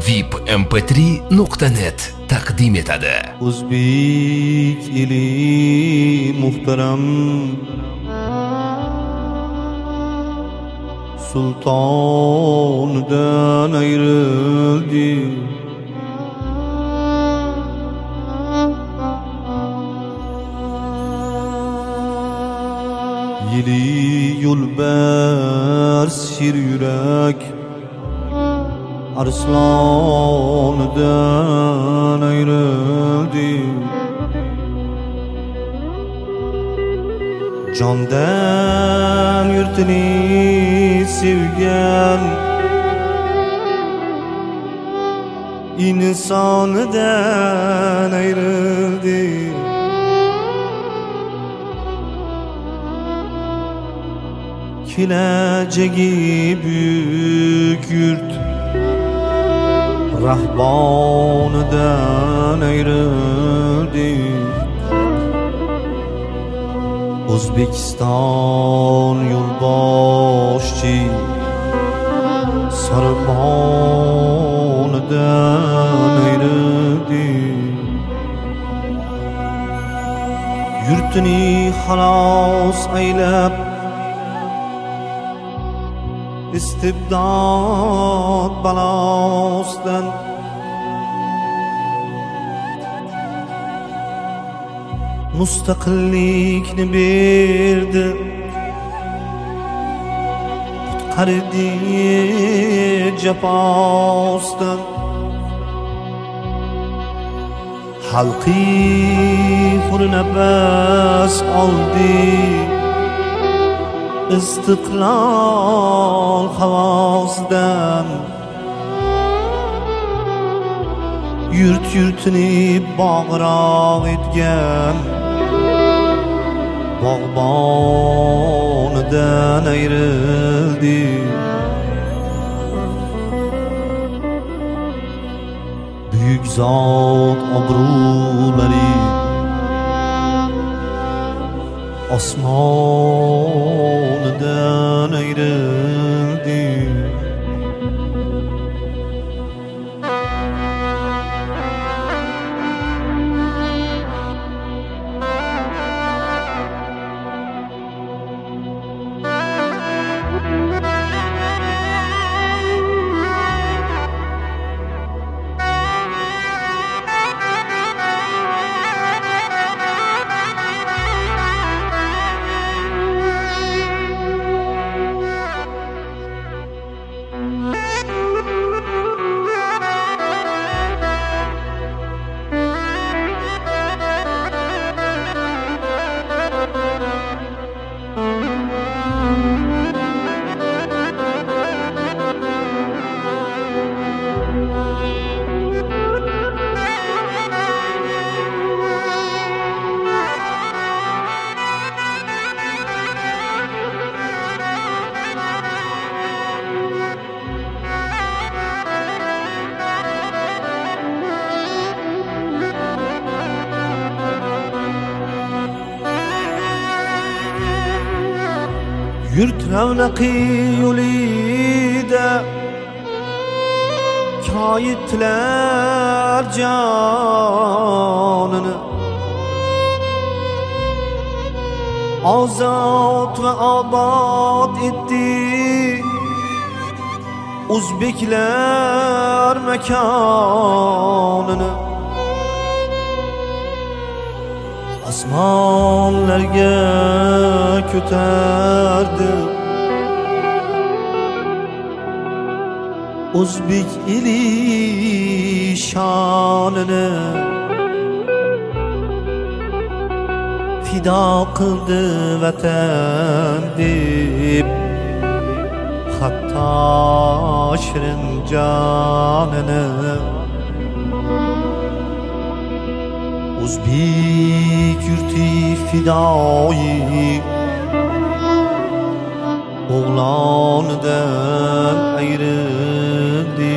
vipmp3.net taqdim etadi. O'zbek eli muhtaram sultonidan ayrildi. Yeli yo'lbars shir yurak arslonidan ayrildi. Jondan yurtini sevgan insonidan ayrildi. Kelajagi büyük yurt rahbonidan ayrildi. O'zbekiston yo'lboshchi sorbonidan ayrildi. Yurtini xalos aylab istibdod balosidan mustaqillikni berdi, qutqardi jafosidan. Xalqi hur nafas oldi, istiqlol havosidan. Yurtini bag'roq etgan bog'bonidan ayrildi. Büyük zot obro'lari osmonidan ayrildi. Yurt ravnaqi yo'lida koyitlar jonini, ozod va obod etdi o'zbeklar makonini. Osmonlarga ko'tardi o'zbek eli shonini. Fido qildi vatan deb hatto shirin jonini. O'zbek yurti fidoyi o'g'lonidan ayrildi.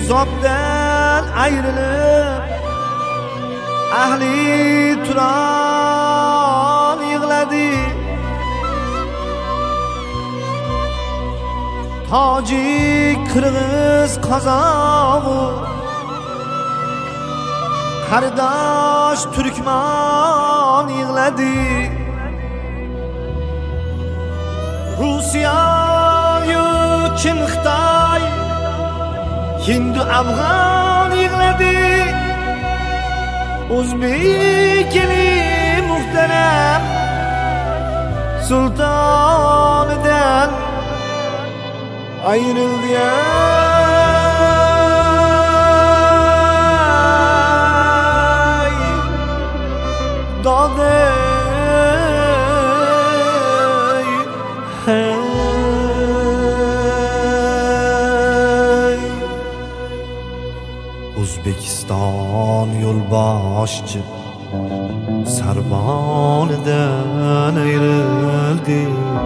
zotdan ayrilib ahli Turon yig'ladi. Tojik, Qirg'iz, Qozoq, Qardosh, Turkman yig'ladi. Rusiya, Chin, Xitoy, Hindu, Afg'on yig'ladi. O'zbek eli muhtaram sultonidan ayrıldı ya. Daday hey. O'zbekiston yo'lboshchi Sarbonidan ayrıldı.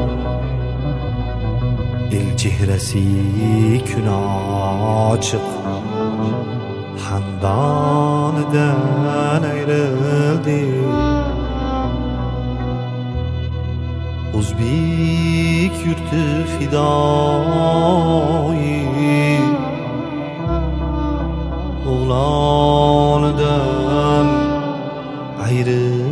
El chehrasi kun ochiq xandonidan ayrildi. O'zbek yurti fidoyi o'g'lonidan ayrildi.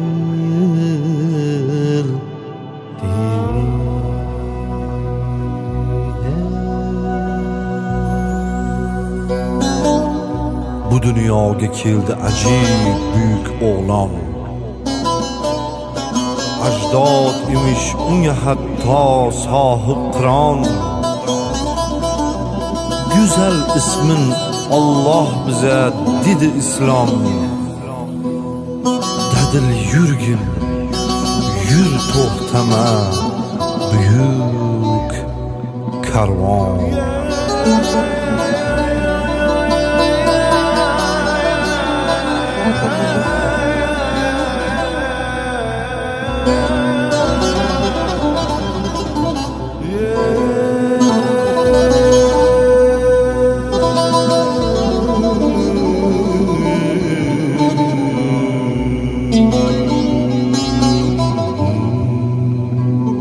Bu dunyoga keldi ajib büyük oğlan. Ajdod imiş unga hatto sohib qiron. Güzel ismin Allah bize dedi İslam. Dadil yurgin, yur to'xtama büyük karvon.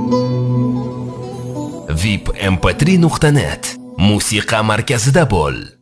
VIP mp3.net musiqa markazida bo'l.